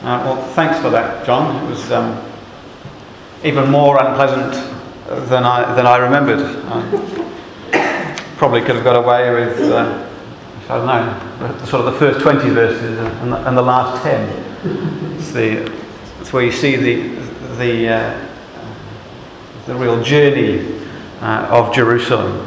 Well, thanks for that, John. It was even more unpleasant than I remembered. Probably could have got away with, I don't know, sort of the first 20 verses and the last 10. It's where you see the real journey of Jerusalem.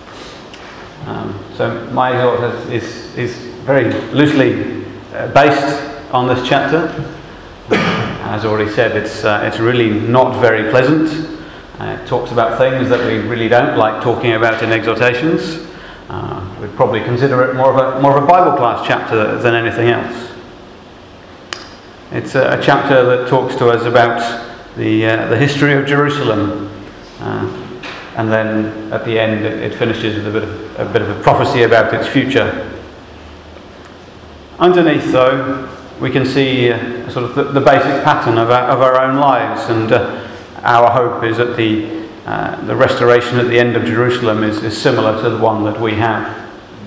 So my exhort is very loosely based on this chapter. As already said, it's really not very pleasant. It talks about things that we really don't like talking about in exhortations. We'd probably consider it more of a Bible class chapter than anything else. It's a chapter that talks to us about the history of Jerusalem, and then at the end it finishes with a bit of a prophecy about its future. Underneath, though, we can see sort of the basic pattern of our own lives, and our hope is that the restoration at the end of Jerusalem is similar to the one that we have.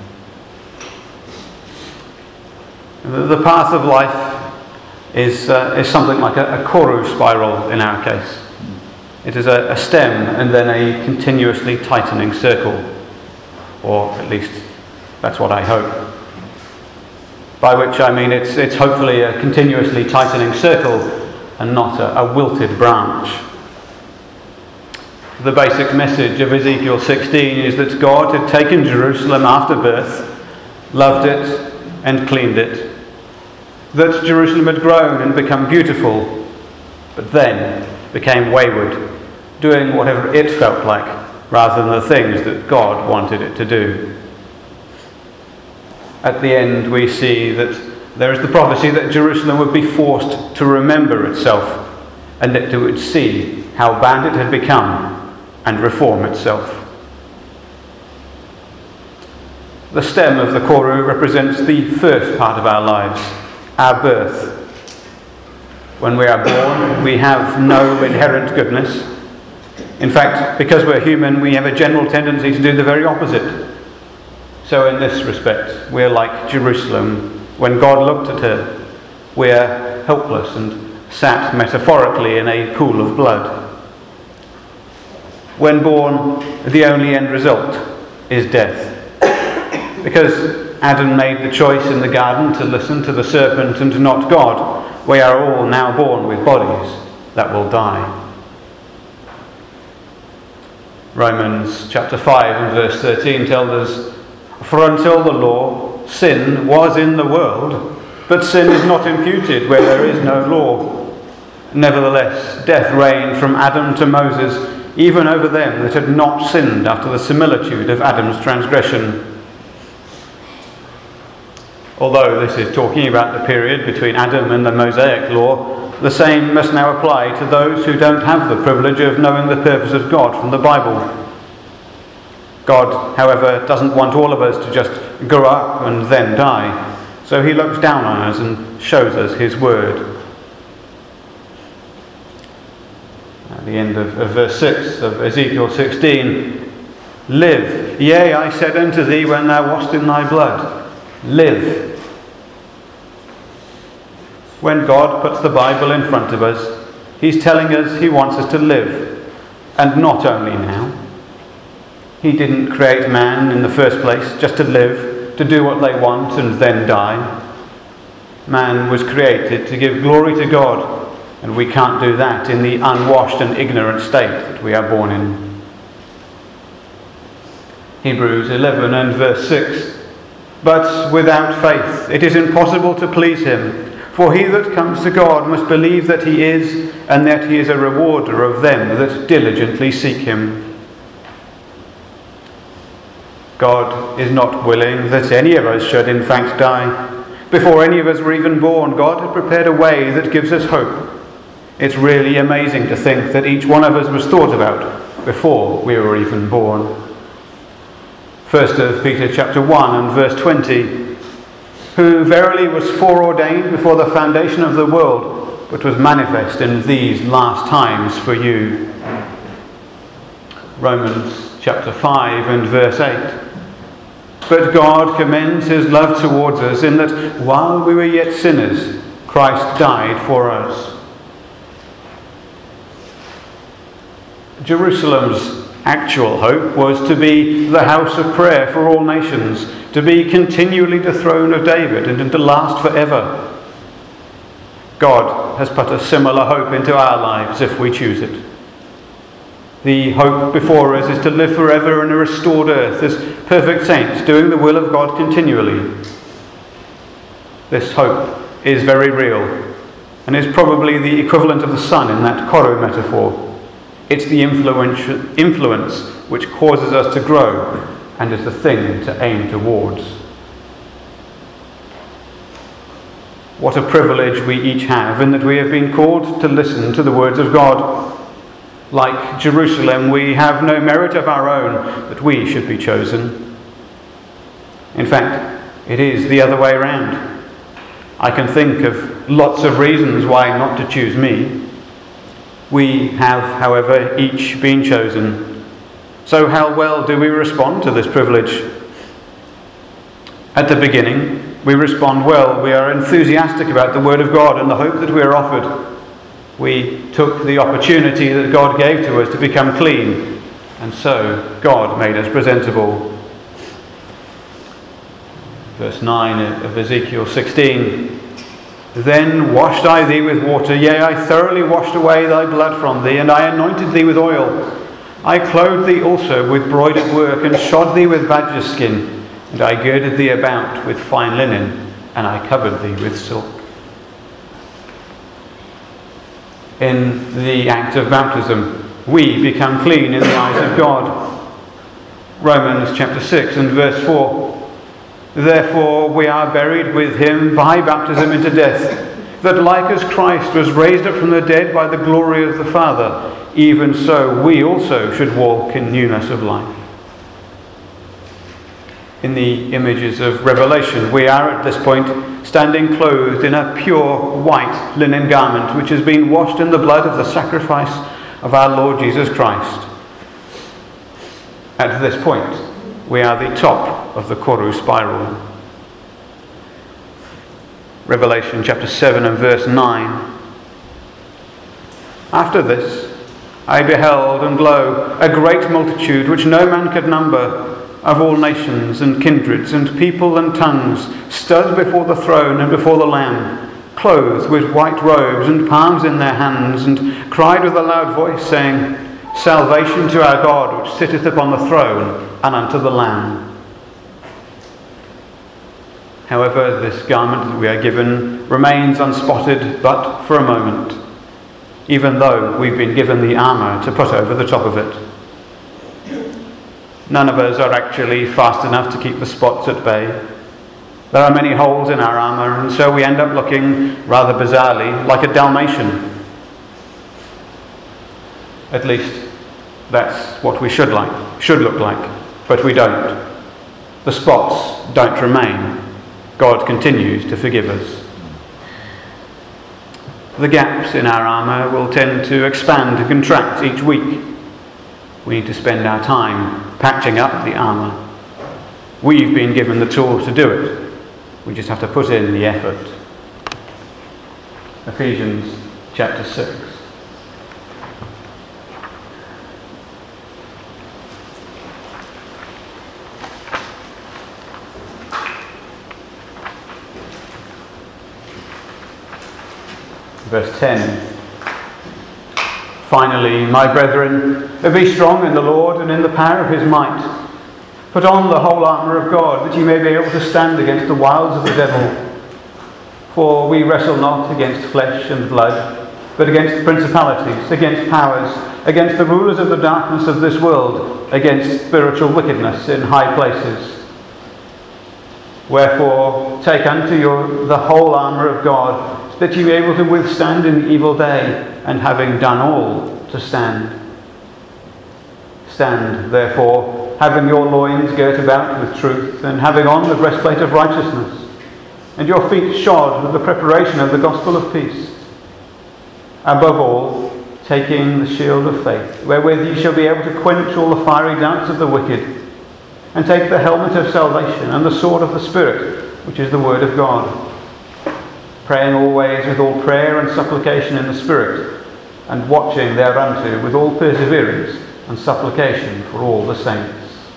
The path of life is something like a Koru spiral in our case. It is a stem and then a continuously tightening circle, or at least that's what I hope. By which I mean it's hopefully a continuously tightening circle and not a wilted branch. The basic message of Ezekiel 16 is that God had taken Jerusalem after birth, loved it and cleaned it. That Jerusalem had grown and become beautiful, but then became wayward, doing whatever it felt like rather than the things that God wanted it to do. At the end we see that there is the prophecy that Jerusalem would be forced to remember itself, and that it would see how bad it had become and reform itself. The stem of the Koru represents the first part of our lives, our birth. When we are born, we have no inherent goodness. In fact, because we're human, we have a general tendency to do the very opposite. So in this respect, we're like Jerusalem. When God looked at her, we're helpless and sat metaphorically in a pool of blood. When born, the only end result is death. Because Adam made the choice in the garden to listen to the serpent and not God, we are all now born with bodies that will die. Romans chapter 5 and verse 13 tells us, "For until the law, sin was in the world, but sin is not imputed where there is no law. Nevertheless, death reigned from Adam to Moses, even over them that had not sinned after the similitude of Adam's transgression." Although this is talking about the period between Adam and the Mosaic law, the same must now apply to those who don't have the privilege of knowing the purpose of God from the Bible. God, however, doesn't want all of us to just grow up and then die, so he looks down on us and shows us his word. At the end of verse 6 of Ezekiel 16, "Live, yea, I said unto thee when thou wast in thy blood, live." When God puts the Bible in front of us, he's telling us he wants us to live, and not only now. He didn't create man in the first place just to live, to do what they want and then die. Man was created to give glory to God, and we can't do that in the unwashed and ignorant state that we are born in. Hebrews 11 and verse 6, "But without faith it is impossible to please him. For he that comes to God must believe that he is, and that he is a rewarder of them that diligently seek him." God is not willing that any of us should in fact die. Before any of us were even born, God had prepared a way that gives us hope. It's really amazing to think that each one of us was thought about before we were even born. 1 Peter chapter 1 and verse 20, "Who verily was foreordained before the foundation of the world, but was manifest in these last times for you." Romans chapter 5 and verse 8, "But God commends his love towards us in that while we were yet sinners, Christ died for us. Jerusalem's actual hope was to be the house of prayer for all nations, to be continually the throne of David and to last forever. God has put a similar hope into our lives if we choose it. The hope before us is to live forever in a restored earth as perfect saints, doing the will of God continually. This hope is very real and is probably the equivalent of the sun in that Koru metaphor. It's the influence which causes us to grow and is the thing to aim towards. What a privilege we each have in that we have been called to listen to the words of God. Like Jerusalem, we have no merit of our own that we should be chosen. In fact, it is the other way around. I can think of lots of reasons why not to choose me. We have, however, each been chosen. So how well do we respond to this privilege? At the beginning, we respond well. We are enthusiastic about the Word of God and the hope that we are offered. We took the opportunity that God gave to us to become clean, and so God made us presentable. Verse 9 of Ezekiel 16. Then washed I thee with water, yea, I thoroughly washed away thy blood from thee, and I anointed thee with oil. I clothed thee also with broidered work, and shod thee with badger's skin, and I girded thee about with fine linen, and I covered thee with silk. In the act of baptism, we become clean in the eyes of God. Romans chapter 6 and verse 4. Therefore we are buried with him by baptism into death, that like as Christ was raised up from the dead by the glory of the Father, even so we also should walk in newness of life. In the images of Revelation, we are at this point standing clothed in a pure white linen garment which has been washed in the blood of the sacrifice of our Lord Jesus Christ. At this point, we are the top of the Koru spiral. Revelation chapter 7 and verse 9. After this, I beheld, and lo, a great multitude which no man could number, of all nations and kindreds and people and tongues, stood before the throne and before the Lamb, clothed with white robes and palms in their hands, and cried with a loud voice, saying, Salvation to our God, which sitteth upon the throne, and unto the Lamb. However, this garment that we are given remains unspotted but for a moment, even though we've been given the armour to put over the top of it. None of us are actually fast enough to keep the spots at bay. There are many holes in our armour, and so we end up looking, rather bizarrely, like a Dalmatian. At least, that's what we should look like, but we don't. The spots don't remain. God continues to forgive us. The gaps in our armour will tend to expand and contract each week. We need to spend our time patching up the armour. We've been given the tools to do it. We just have to put in the effort. Ephesians chapter 6. Verse 10. Finally, my brethren, be strong in the Lord and in the power of his might. Put on the whole armour of God, that ye may be able to stand against the wiles of the devil. For we wrestle not against flesh and blood, but against principalities, against powers, against the rulers of the darkness of this world, against spiritual wickedness in high places. Wherefore, take unto you the whole armour of God, that ye be able to withstand in the evil day, and having done all, to stand. Stand, therefore, having your loins girt about with truth, and having on the breastplate of righteousness, and your feet shod with the preparation of the gospel of peace. Above all, taking the shield of faith, wherewith ye shall be able to quench all the fiery darts of the wicked, and take the helmet of salvation and the sword of the Spirit, which is the word of God. praying always with all prayer and supplication in the Spirit, and watching thereunto with all perseverance and supplication for all the saints.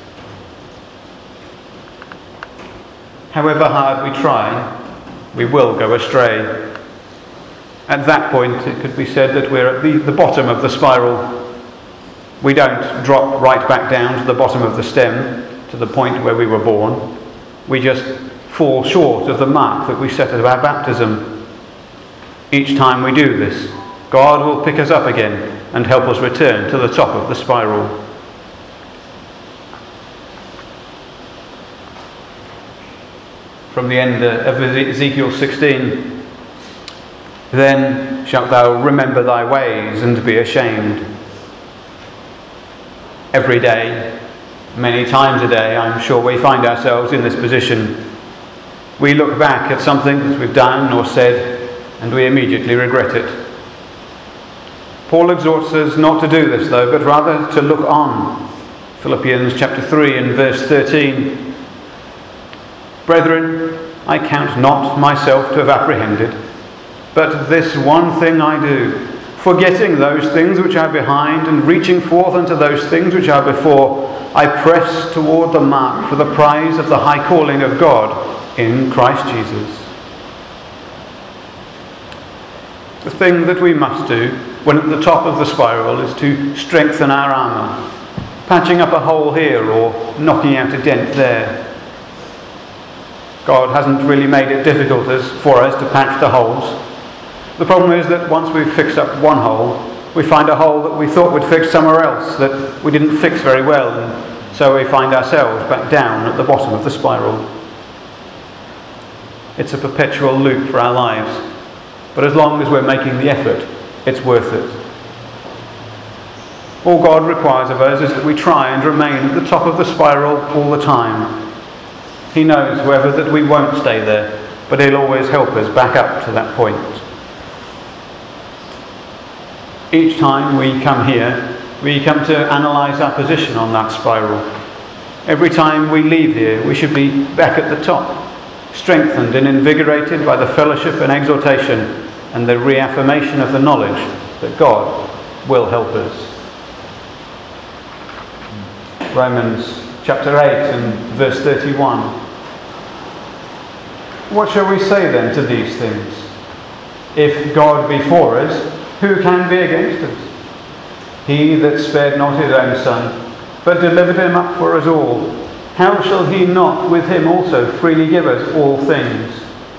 However hard we try, we will go astray. At that point, it could be said that we're at the bottom of the spiral. We don't drop right back down to the bottom of the stem, to the point where we were born. We just fall short of the mark that we set at our baptism. Each time we do this, God will pick us up again and help us return to the top of the spiral. From the end of Ezekiel 16, then shalt thou remember thy ways and be ashamed. Every day, many times a day, I'm sure we find ourselves in this position. We look back at something that we've done or said, and we immediately regret it. Paul exhorts us not to do this, though, but rather to look on. Philippians chapter 3 and verse 13. Brethren, I count not myself to have apprehended, but this one thing I do, forgetting those things which are behind and reaching forth unto those things which are before, I press toward the mark for the prize of the high calling of God in Christ Jesus. The thing that we must do when at the top of the spiral is to strengthen our armour, patching up a hole here or knocking out a dent there. God hasn't really made it difficult for us to patch the holes. The problem is that once we've fixed up one hole, we find a hole that we thought would fix somewhere else that we didn't fix very well, and so we find ourselves back down at the bottom of the spiral. It's a perpetual loop for our lives, but as long as we're making the effort, it's worth it. All God requires of us is that we try and remain at the top of the spiral all the time. He knows, however, that we won't stay there, but He'll always help us back up to that point. Each time we come here, we come to analyse our position on that spiral. Every time we leave here, we should be back at the top, strengthened and invigorated by the fellowship and exhortation and the reaffirmation of the knowledge that God will help us. Romans chapter 8 and verse 31. What shall we say then to these things? If God be for us, who can be against us? He that spared not his own Son, but delivered him up for us all, how shall he not with him also freely give us all things?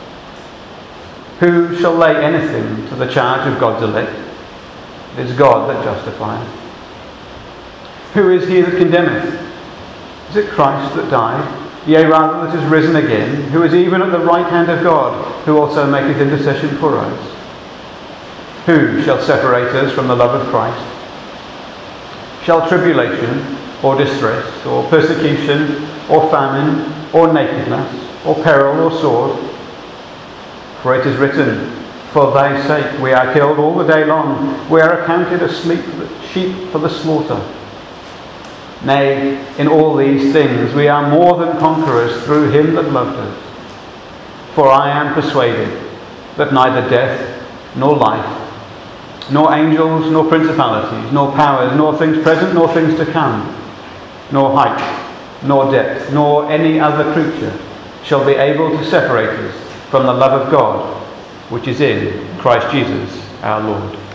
Who shall lay anything to the charge of God's elect? It is God that justifieth. Who is he that condemneth? Is it Christ that died? Yea, rather that is risen again, who is even at the right hand of God, who also maketh intercession for us. Who shall separate us from the love of Christ? Shall tribulation, or distress, or persecution, or famine, or nakedness, or peril, or sword? For it is written, For thy sake we are killed all the day long, we are accounted as sheep for the slaughter. Nay, in all these things we are more than conquerors through him that loved us. For I am persuaded that neither death, nor life, nor angels, nor principalities, nor powers, nor things present, nor things to come, nor height, nor depth, nor any other creature shall be able to separate us from the love of God, which is in Christ Jesus our Lord.